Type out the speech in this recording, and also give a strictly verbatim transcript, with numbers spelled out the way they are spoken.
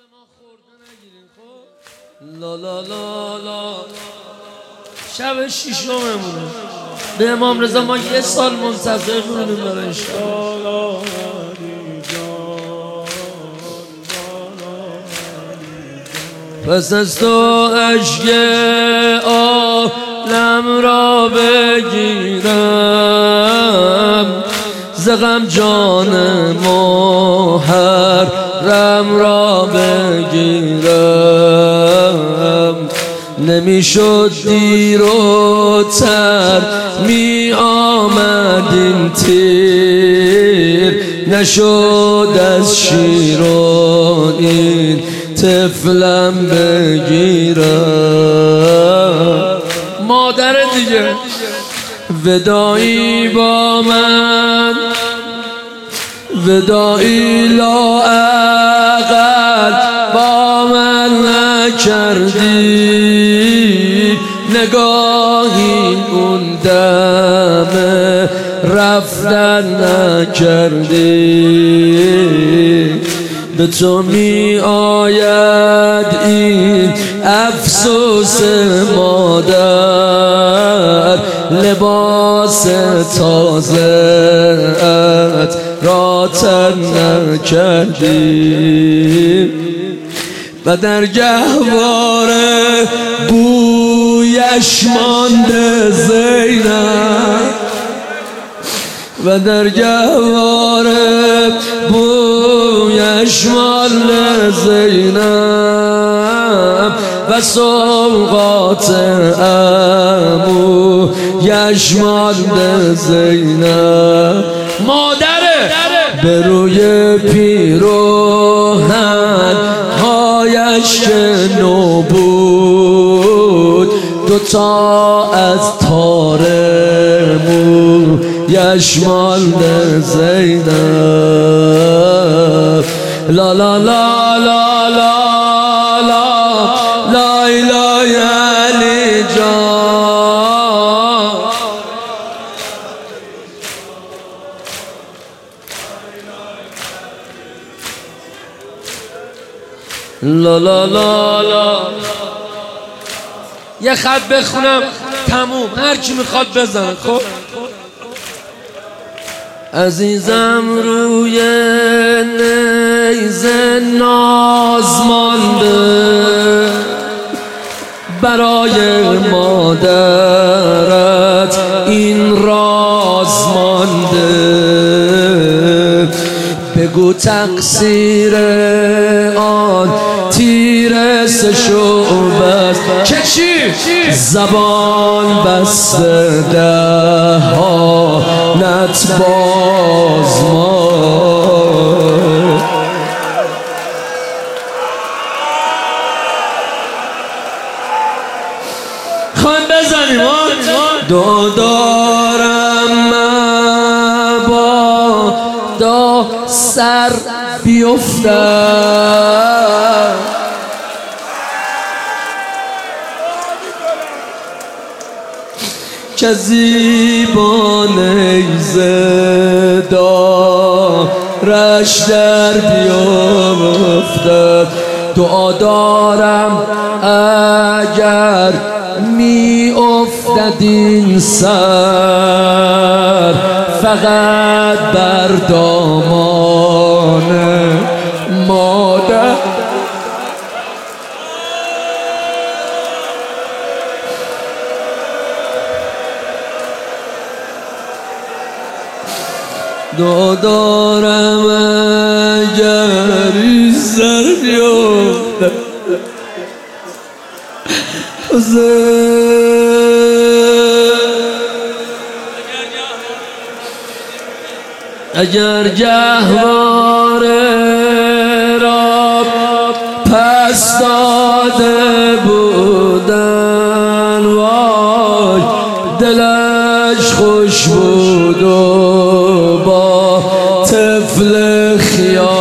ما خورده نگیرین. خب لا لا لا لا شب شیشممونه به امام رضا ما یه سال منتظر بودیم برای انشاءالله. پس از تو عشق عالم را بگیرم، ز غم جان محرم را بگیرم. نمیشد دیر و تر می آمد این تیر، نشد از شیرین طفلم بگیرم. مادر دیگه ودایی با من، ودایی لااقل با من نکردی، نگاهی اون دم رفتن نکردی. به تو می آید این افسوس مادر، لباس تازه‌ات را تن نکردی. و در گهواره بویش مانده زینب، و در گهواره بویش مانده زینب، و سوقات عمو یشمانده زینب. مادره به روی پیروهن هایش که نو بود، دوتا از تار مو یشمانده زینب. لا لا لا لا لا لا لا لا علی جان. لا لا لا لا یه خط بخونم تموم، هر کی میخواد بزن. خب عزیزم روی نیزه ناز مانده، برای مادرت این راز مانده. بگو تقصیر آن تیر سه شعبه است که چی؟ زبان بسته دهانت باز ماند. خواهیم بزنیم دو دارم مبادا سر بیفتم، که زیبا نیزه دارش در بیفتد. دعا دارم اگر می افتد این سر، فقط بر دامان مادر. دعا دارم اگر این سر بیفتد، اگر گهواره را پس داده بودن، وای دلش خوش بود و با طفل خیال